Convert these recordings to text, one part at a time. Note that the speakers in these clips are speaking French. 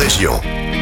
région.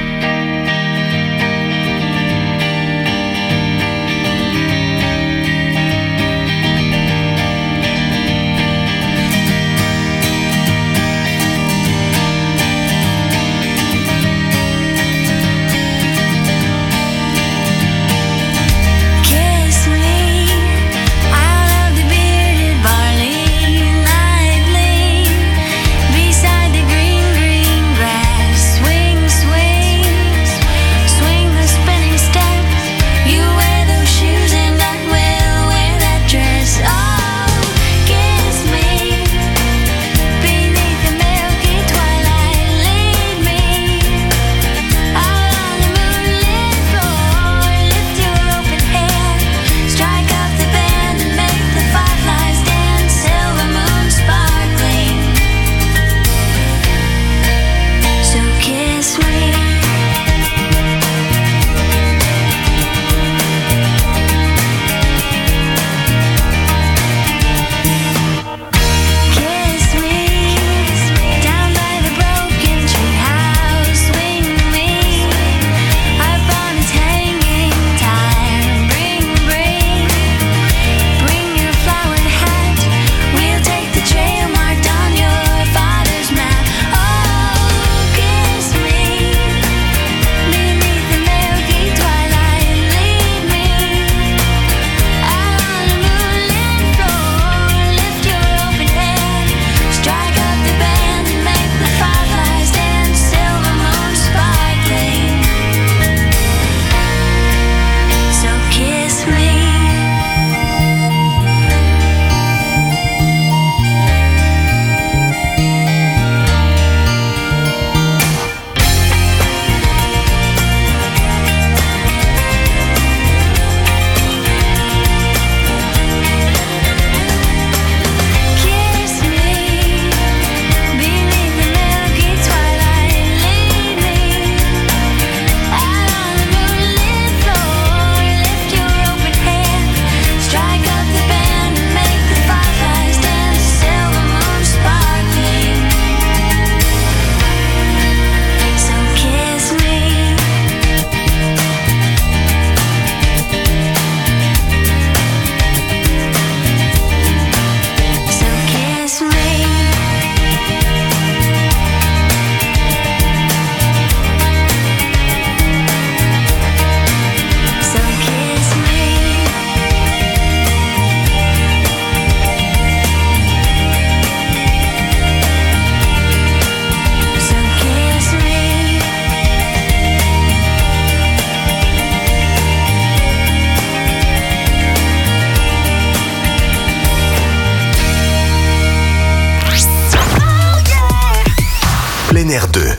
Plein air 2.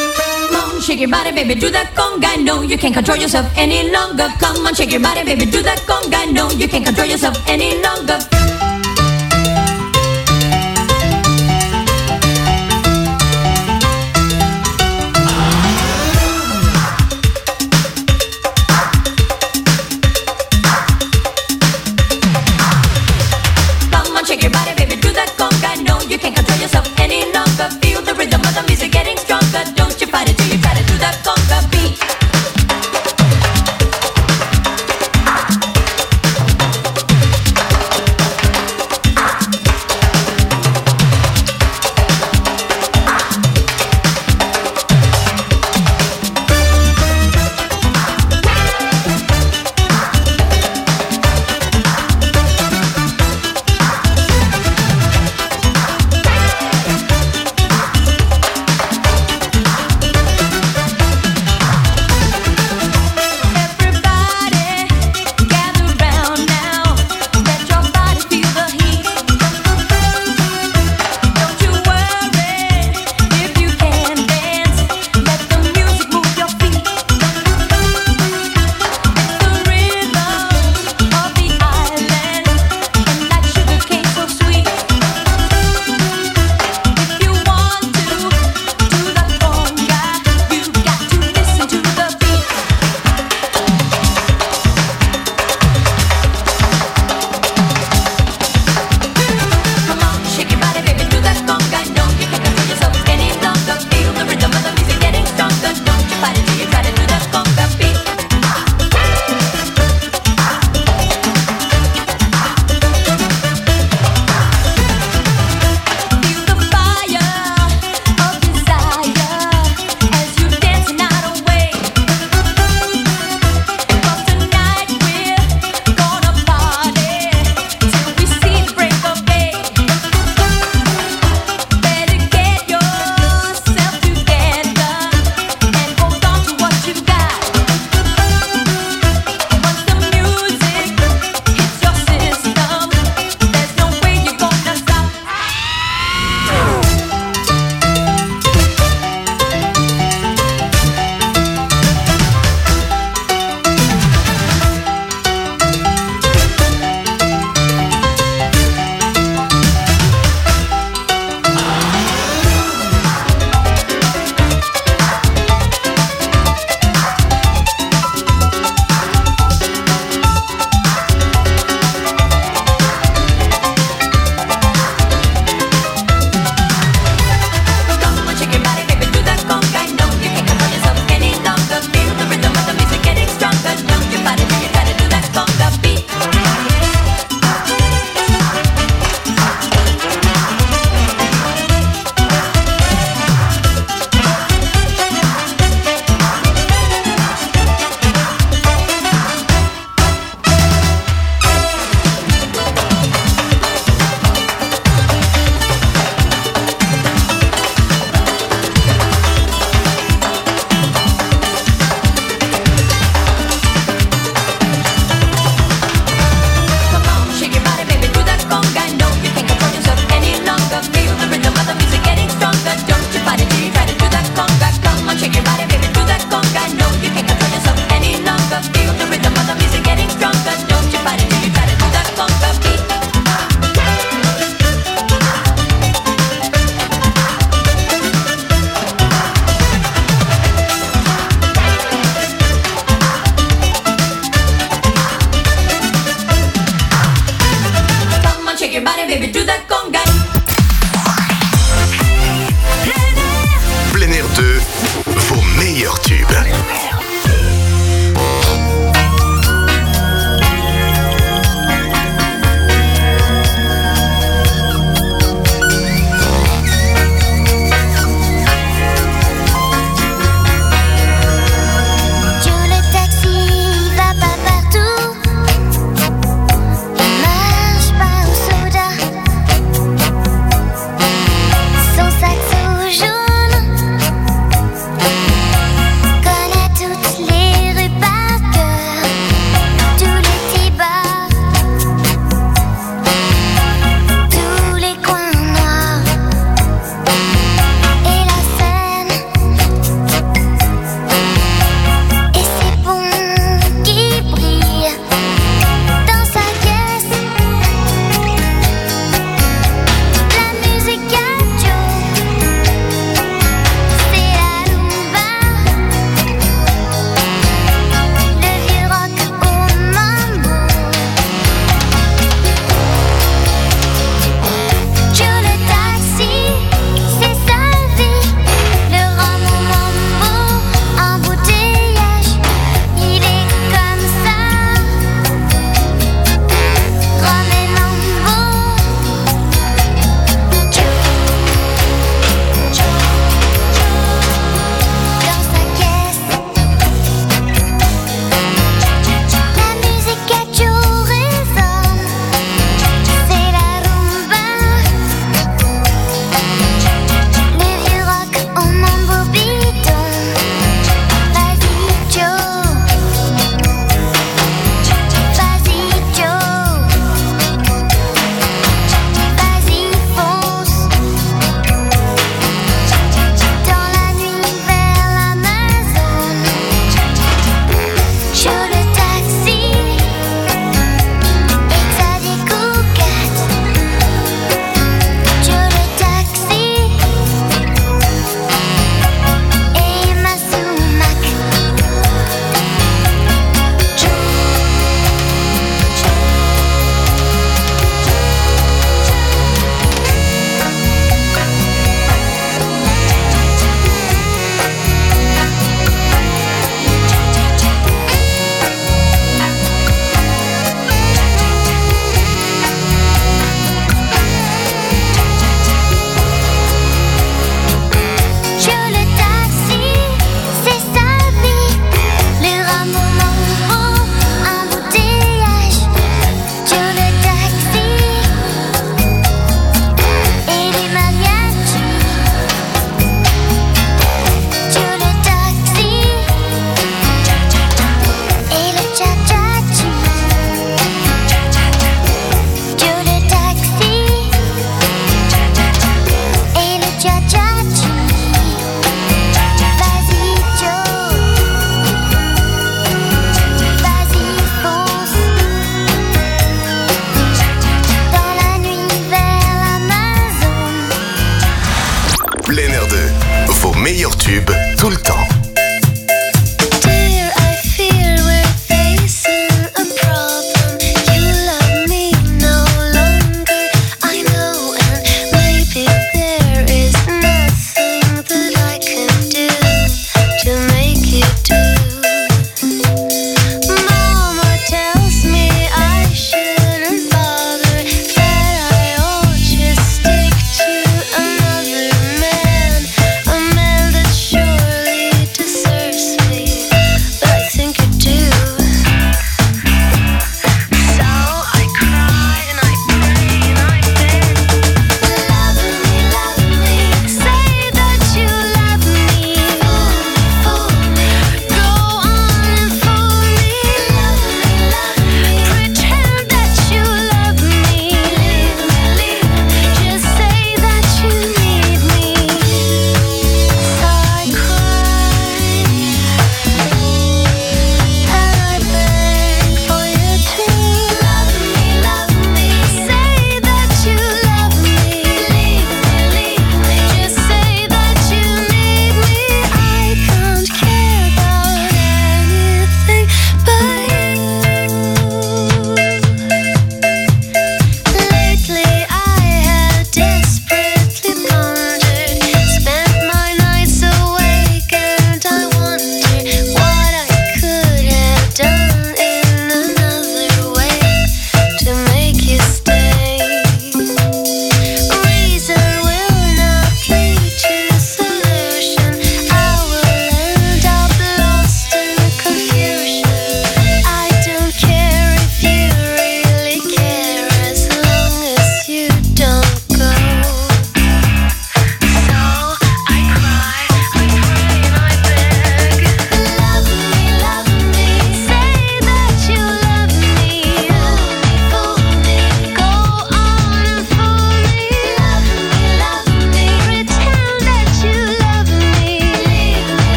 Shake your body, baby, do that conga. No, you can't control yourself any longer. Come on, shake your body, baby, do that conga. No, you can't control yourself any longer. Come on, shake your body, baby, do that conga. No, you can't control yourself any longer. Feel the rhythm of the music getting stronger. Don't you fight it till you try to do that conga beat.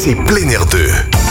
c'est Plein Air 2.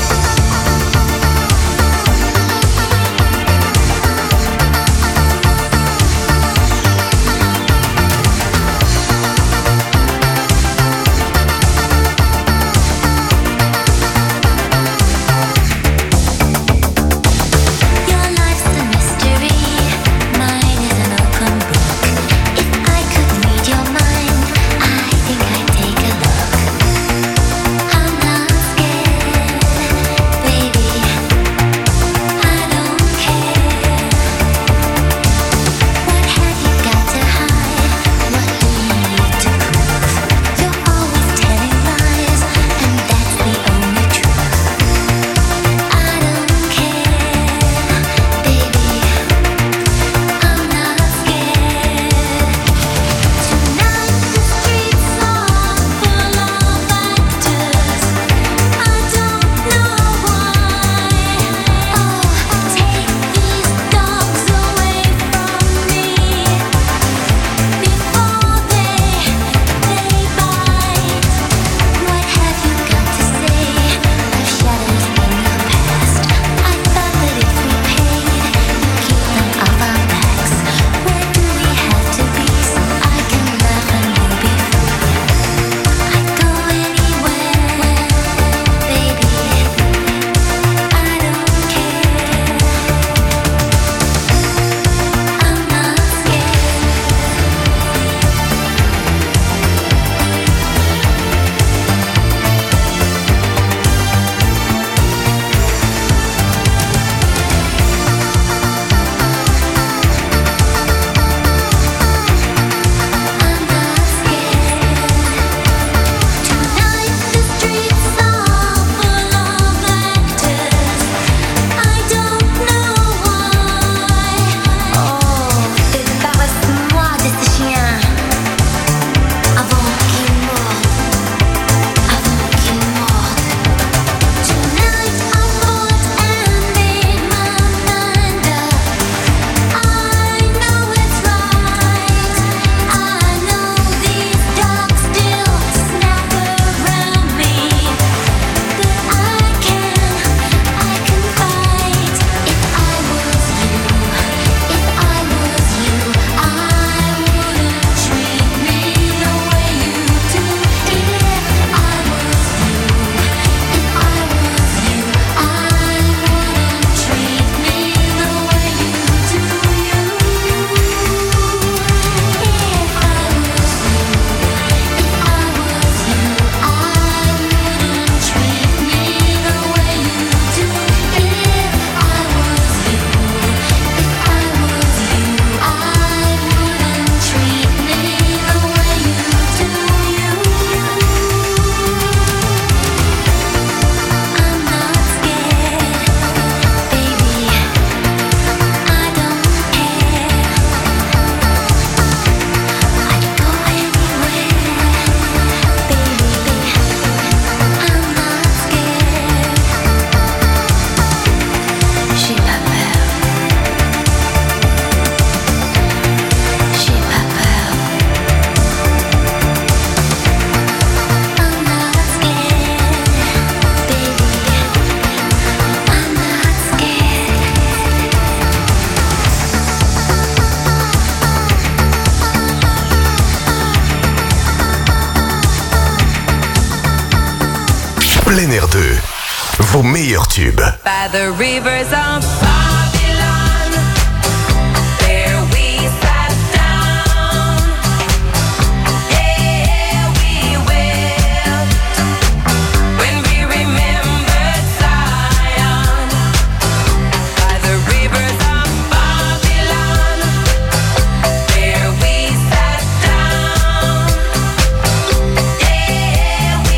Plein Air 2, vos meilleurs tubes. By the rivers of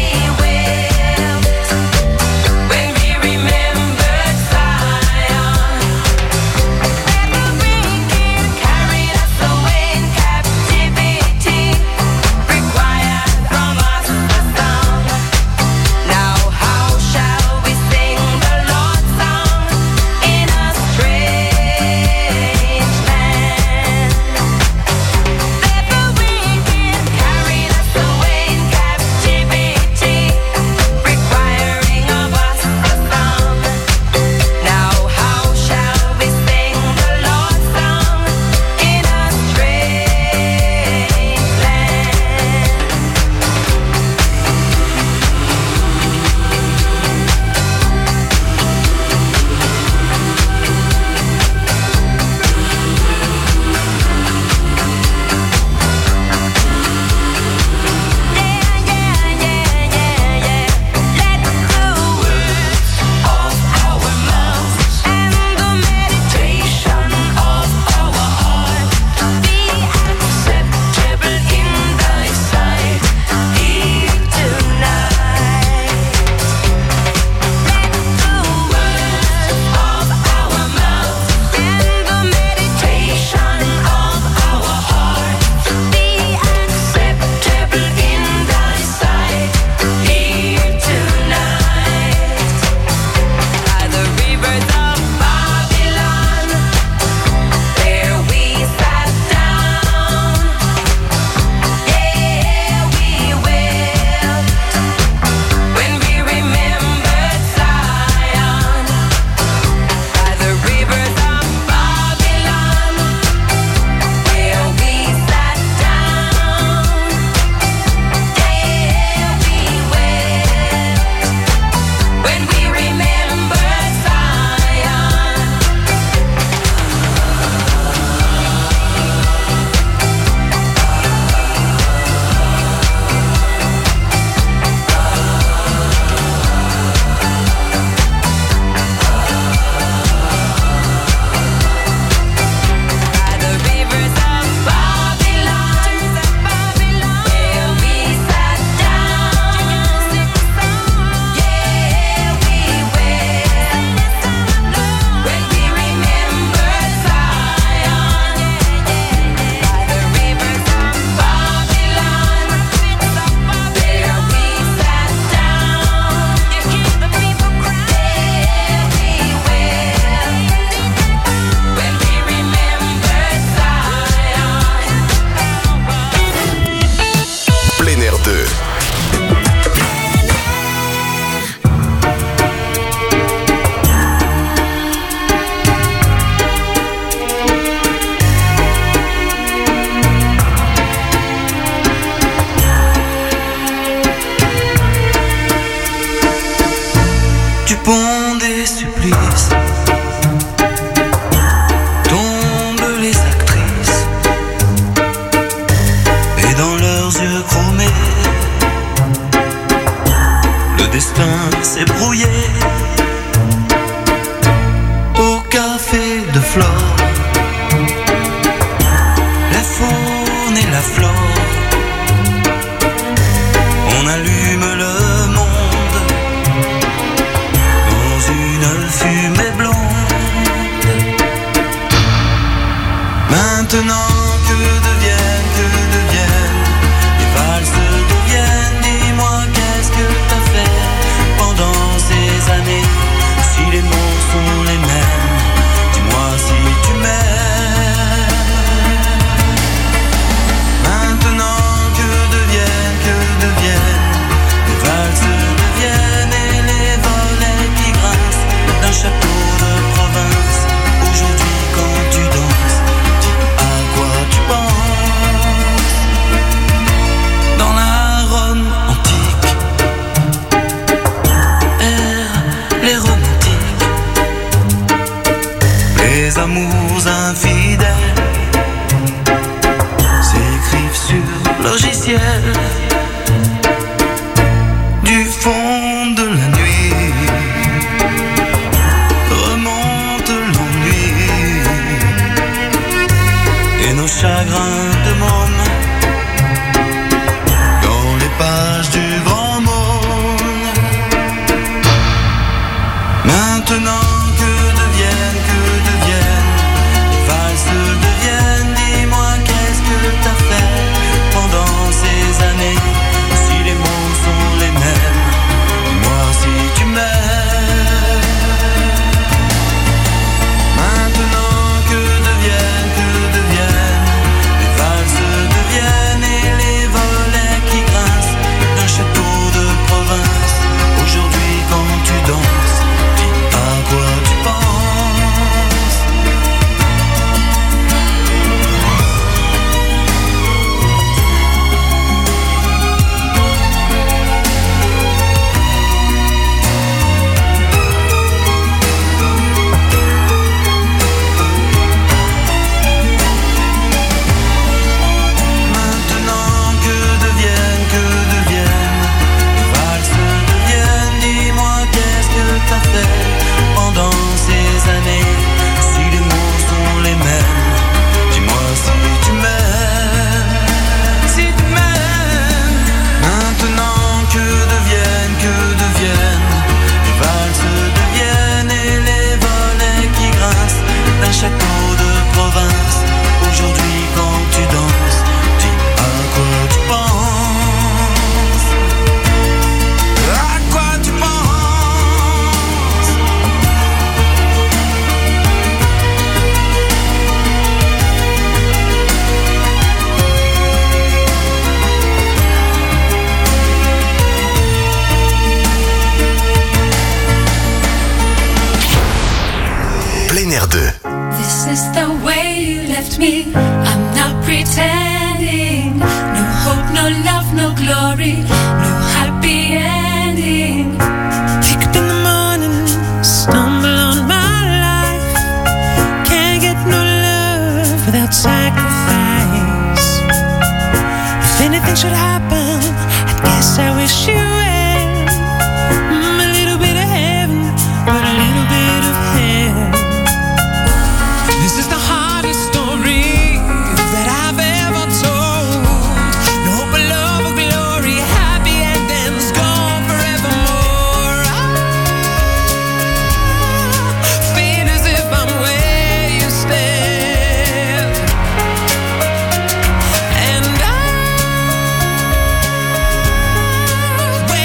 Zion. flore, la faune et la flore. On allume le monde dans une fumée blonde. Maintenant que deviennent les valses deviennent. Dis-moi qu'est-ce que t'as fait pendant ces années? Si les mots sont les mêmes, dis-moi si tu m'aimes. Maintenant que deviennent les valses deviennent et les volets qui grincent d'un château de province. Aujourd'hui quand tu danses, dis à quoi tu penses. Dans la Rome antique errent les romantiques, les amours infidèles s'écrivent sur logiciel. Du fond de la nuit remonte l'ennui et nos chagrins de môme dans les pages du grand monde. Maintenant que deviennent les valses deviennent. Dis-moi qu'est-ce que t'as fait pendant ces années? Si les mots sont les mêmes, dis-moi si tu m'aimes. Maintenant que deviennent les valses deviennent et les volets qui grincent d'un château de province. Aujourd'hui quand tu danses, dis à quoi tu penses. Maintenant que deviennent les valses deviennent. Dis-moi qu'est-ce que t'as fait pendant ces années? Si les mots sont les mêmes, dis-moi si tu m'aimes. Si tu m'aimes. Maintenant que deviennent les valses deviennent et les volets qui grincent d'un château de province. Aujourd'hui quand tu danses, dis à quoi tu penses. À quoi tu penses. Plein Air 2. This is the way you left me. I'm not pretending. No hope, no love, no glory, no happy ending. Wake up in the morning, stumble on my life. Can't get no love without sacrifice. If anything should happen, I guess I wish you well. A little bit of heaven, but a little bit of hell. This is the hardest story that I've ever told. No hope of love or glory, happy endings gone forevermore. Feel as if I'm where you stand, and I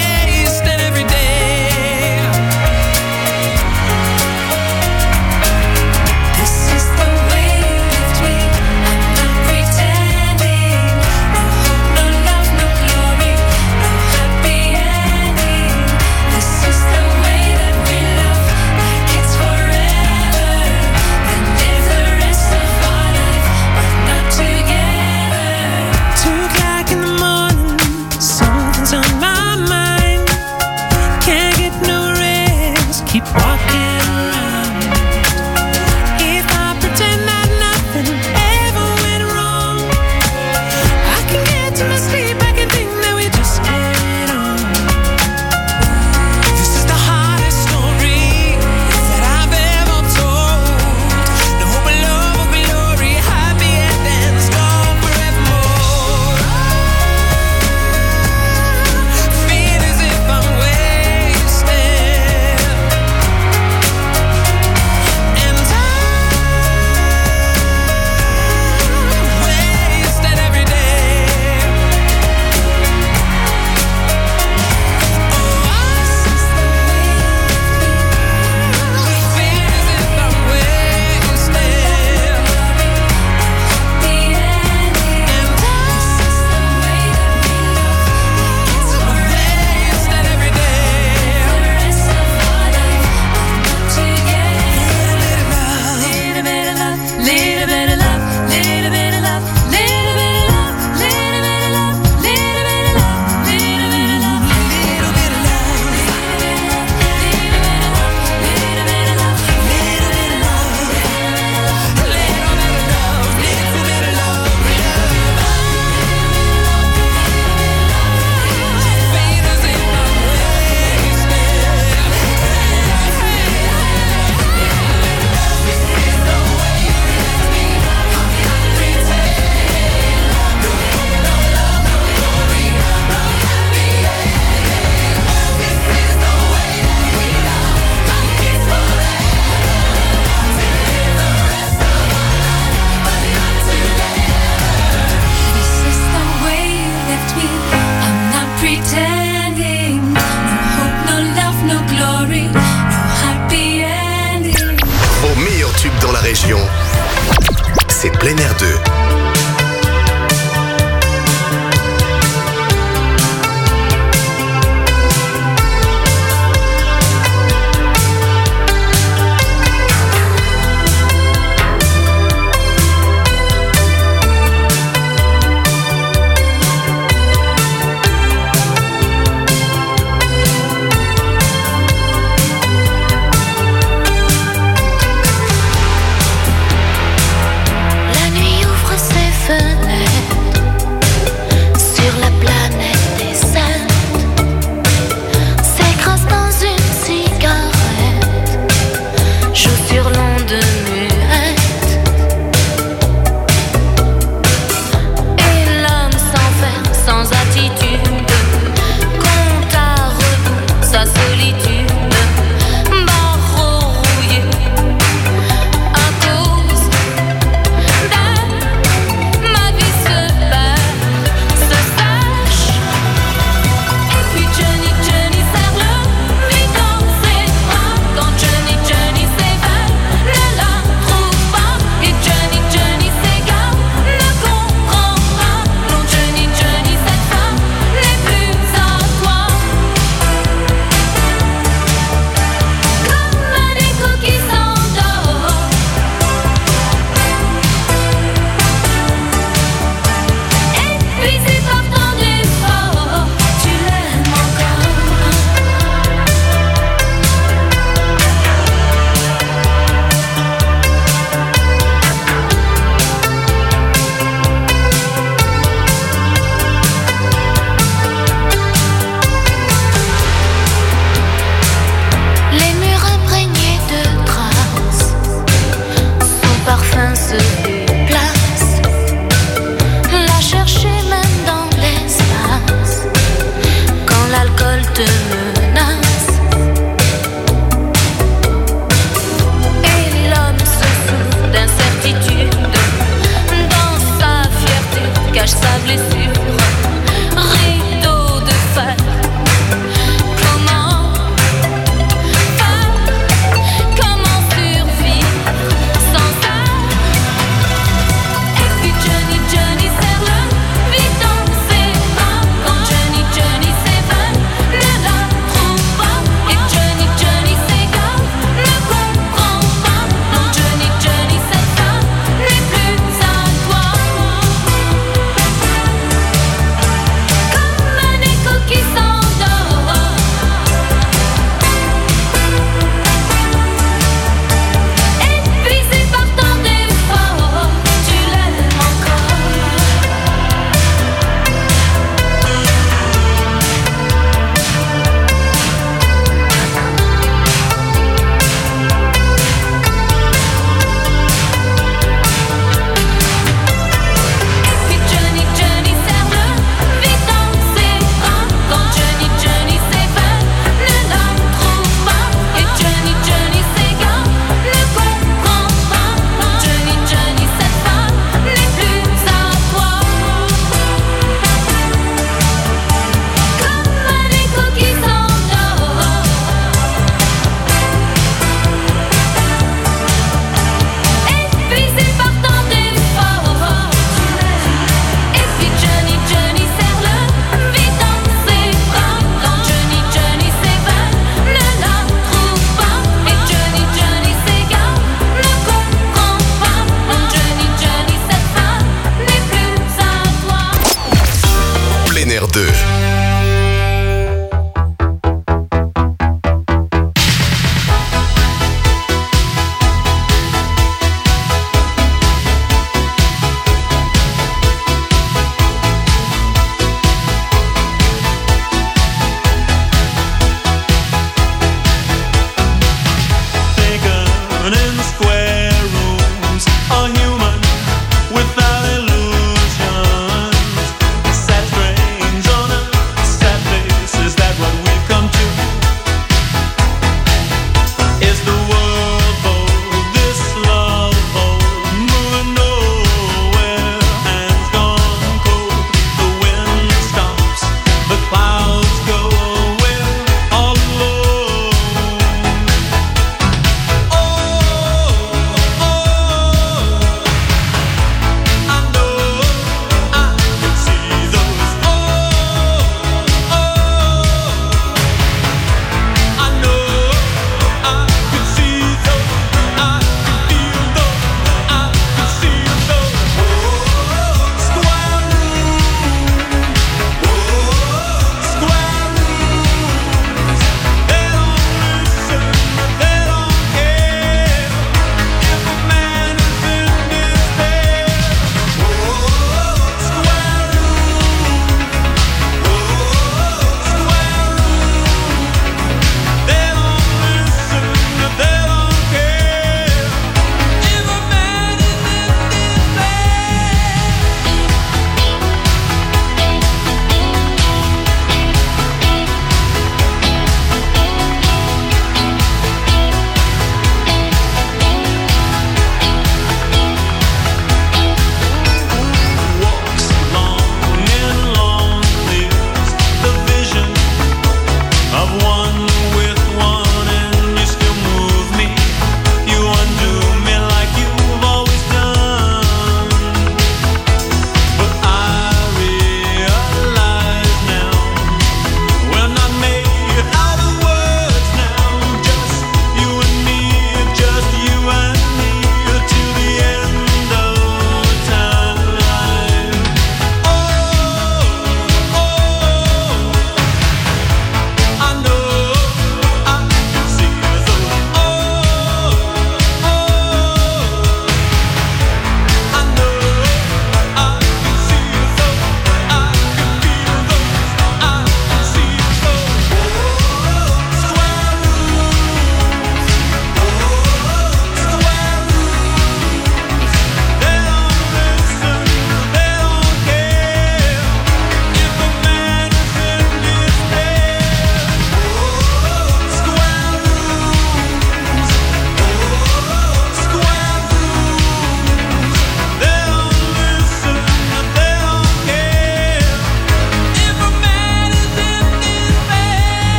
dans la région, c'est Plein Air 2.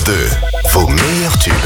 2, vos meilleurs tubes.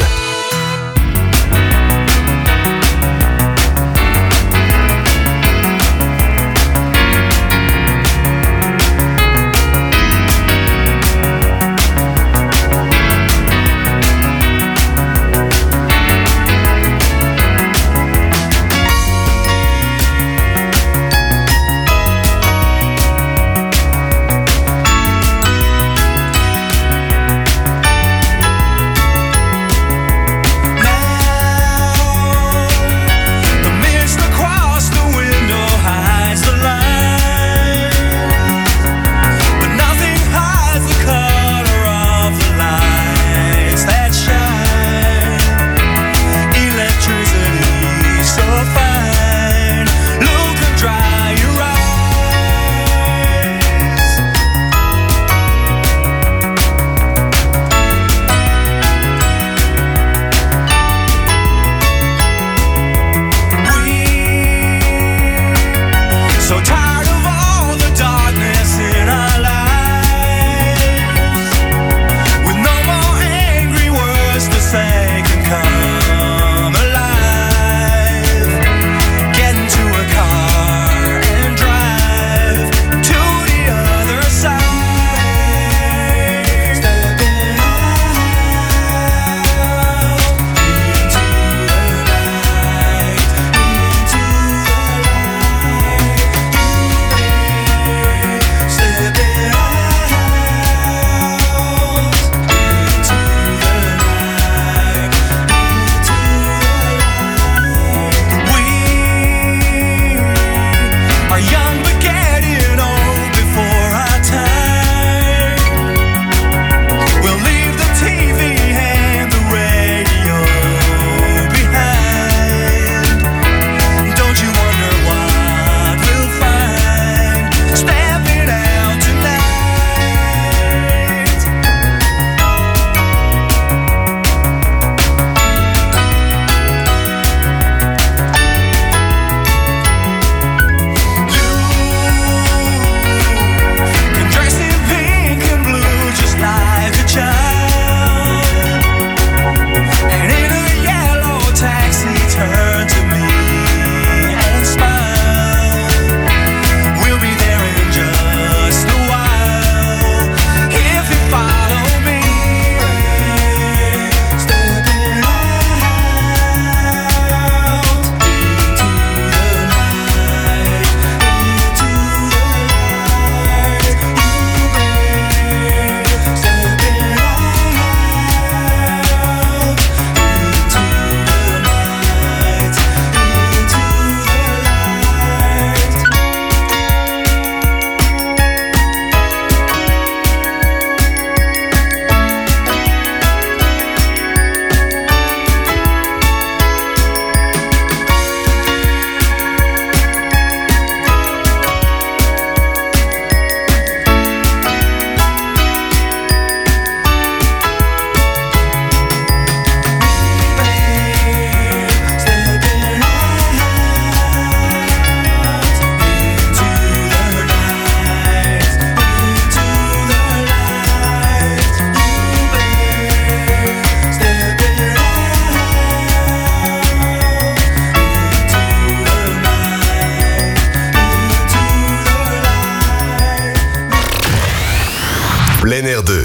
Plein Air 2.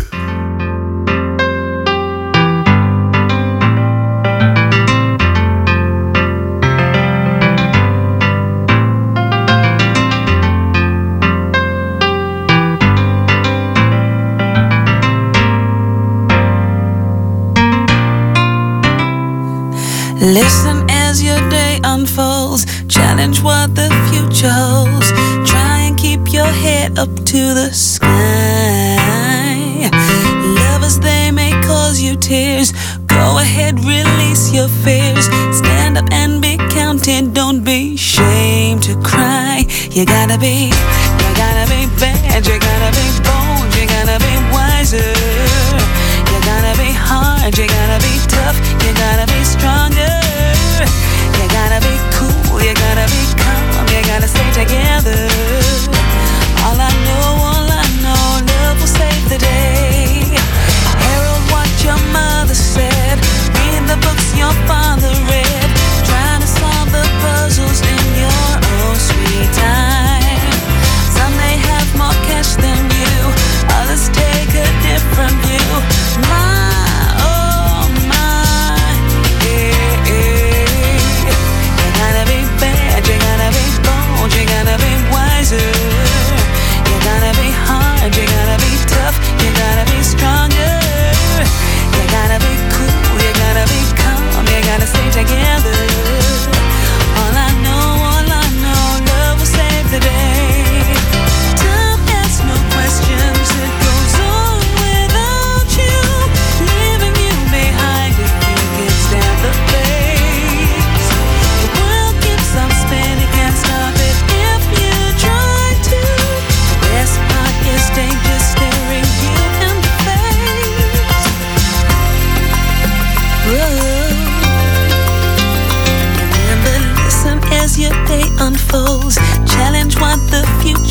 Listen as your day unfolds. Challenge what the future holds. Try and keep your head up to the sky. Lovers, they may cause you tears. Go ahead, release your fears. Stand up and be counted. Don't be ashamed to cry. You gotta be bad. You gotta be bold. You gotta be wiser. You gotta be hard. You gotta be tough. You gotta be stronger. You gotta be cool. You gotta be calm. You gotta stay together. All I know, love will save the day. Harold, watch your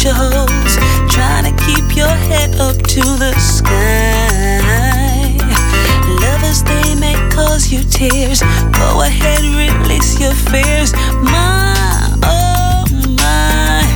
feature holes, trying to keep your head up to the sky. Lovers, they may cause you tears. Go ahead, release your fears. My, oh my,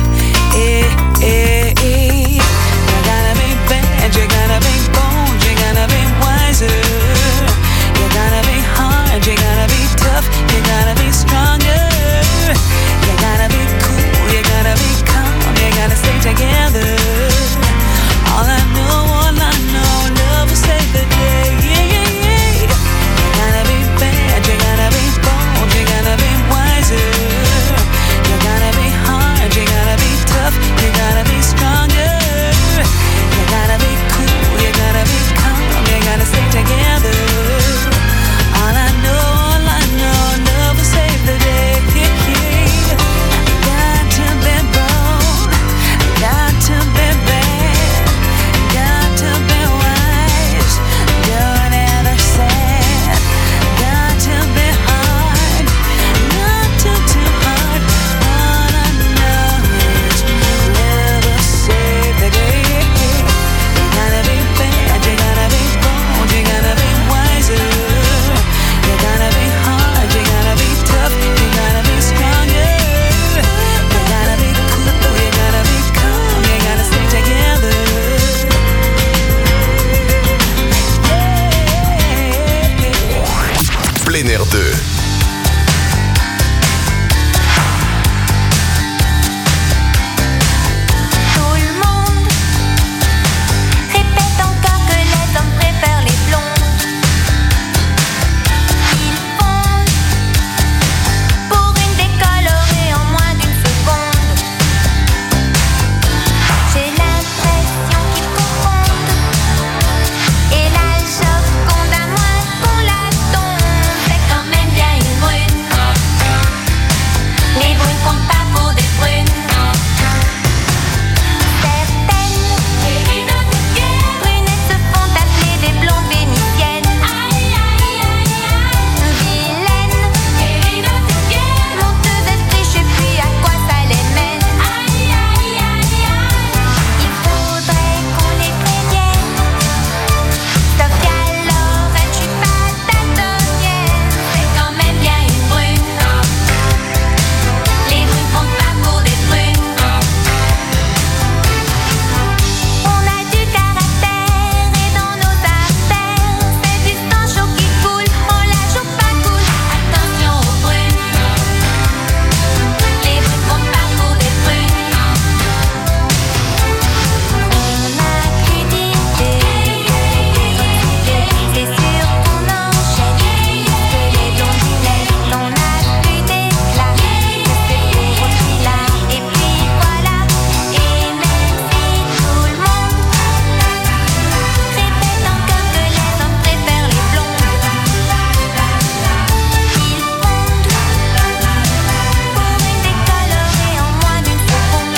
You gotta be bad, you gotta be bold, you gotta be wiser. You gotta be hard, you gotta be tough, you gotta be stronger. You gotta be cool, you gotta be calm, you gotta stay together. All I know, love will save the day. You gotta be bad, you gotta be bold, you gotta be wiser. You gotta be hard, you gotta be tough, you gotta be stronger. You gotta be cool, you gotta be calm, you gotta stay together. All I know, love will save the day. Got to be bold, got to be bad, got to be wise, don't ever sad. Got to be hard, not too hard. All I know is love will save the day. You gotta be bad, you gotta be bold, you gotta be wiser. You gotta be hard, you gotta be tough, you gotta be stronger. You gotta be cool, you gotta be calm, you gotta stay together. Plein Air 2. Tout le monde répète encore que les hommes préfèrent les blondes. Ils fondent pour une décolorée en moins d'une seconde. J'ai l'impression qu'ils confondent. Et la Joconde à moins qu'on la tombe. C'est quand même bien une brune. Les brunes comptent pas pour des brunes. Certaines brunettes se font appeler des blondes vénitiennes. Vilaines, monteuses d'esprit, je sais plus à quoi ça les mène. Il faudrait qu'on les prévienne. Sauf qu'alors elle, je suis pas daltonienne. C'est quand même bien une brune. Les brunes comptent pas pour des brunes. On a du caractère et dans nos artères, c'est du sang chaud qui coule, on la joue pas cool. Attention aux brunes. Les brunes comptent pas pour des brunes. On a plus d'idées, c'est sûr qu'on enchaîne. Que les blondinettes, on a plus d'éclat. Que c'est pour aussi-là, et puis voilà. Et même si tout le monde répète encore que les hommes préfèrent les blondes, ils fondent pour une décolorée en moins d'une seconde.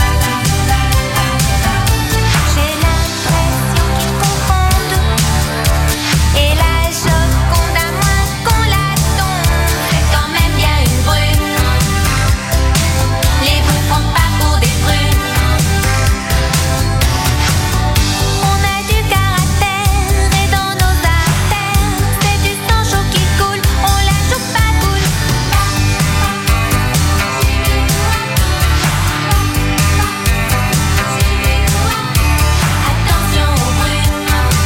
J'ai l'impression qu'ils confondent. Et la Joconde à moins qu'on la tombe. C'est quand même bien une brune. Les brunes comptent pas pour des brunes. On a du caractère et dans nos artères, c'est du sang chaud qui coule, on la joue pas cool. Attention aux brunes.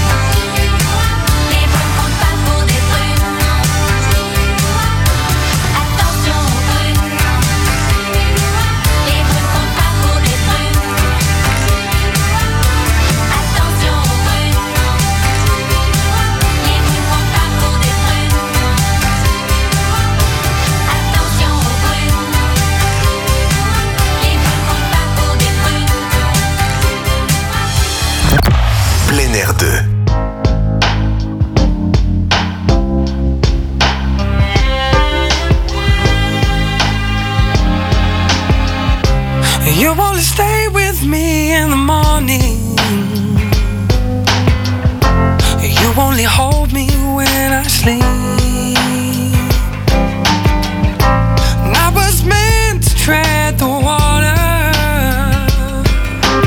Les brunes comptent pas pour des brunes. Attention aux brunes. Les brunes comptent pas pour des brunes. Attention aux brunes. Les brunes comptent pas pour des brunes. Attention aux brunes. Les brunes comptent pas pour des brunes. Plein Air 2. You only stay with me in the morning. You only hold me when I sleep. And I was meant to tread the water.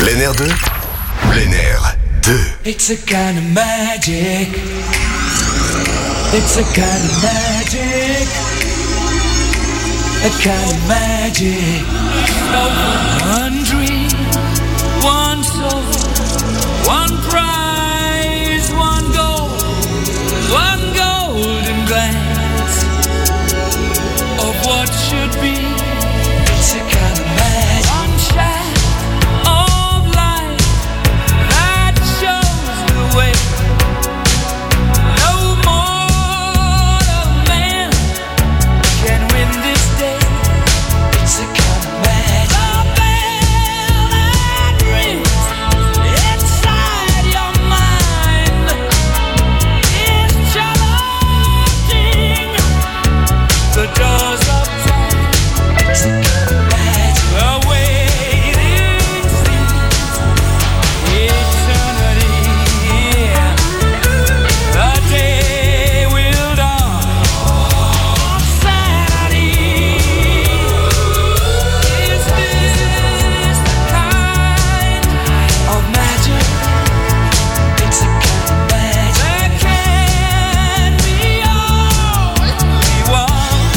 Plein air 2. Plein air 2. It's a kind of magic. It's a kind of magic. A kind of magic. One dream, one soul, one prize, one goal, one golden glance of what should be. It's a kind of magic. One shine of light that shows the way. No mortal man can win this day. It's a kind of magic. The bell that rings inside your mind is challenging the doors of time. It's a kind of magic. The waiting seems eternity. The day will dawn on Saturday. Is this the kind of magic? It's a kind of magic. There can be only one.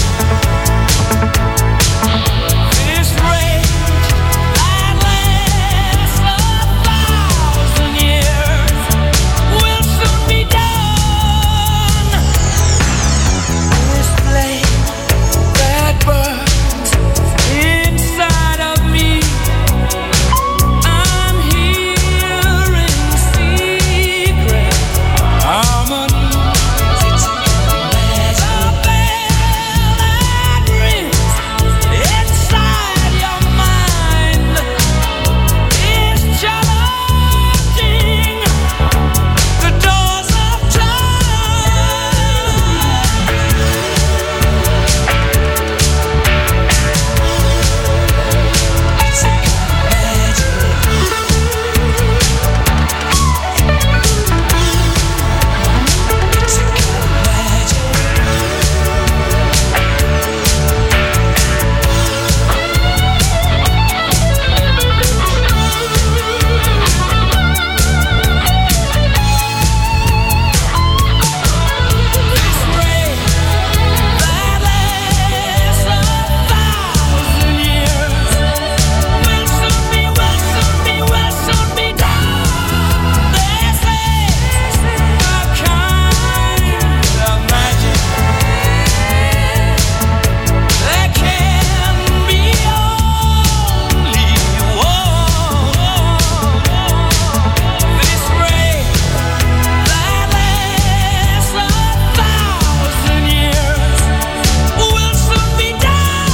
This rage that lasts 1,000 years will soon be done. This flame that burns inside of me, I'm hearing secret harmony. It's a kind of magic. The bell that rings inside your mind is challenging the doors of time. It's a kind of magic. It's a kind of magic. This rain that lasts 1,000 years will soon be done. This is a kind of magic. There can be only one. This rain that lasts 1,000 years will soon be done.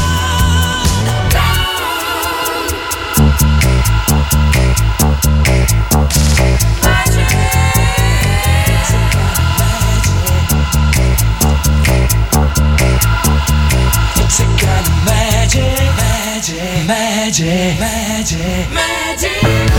It's a kind of magic, magic, magic, magic, magic.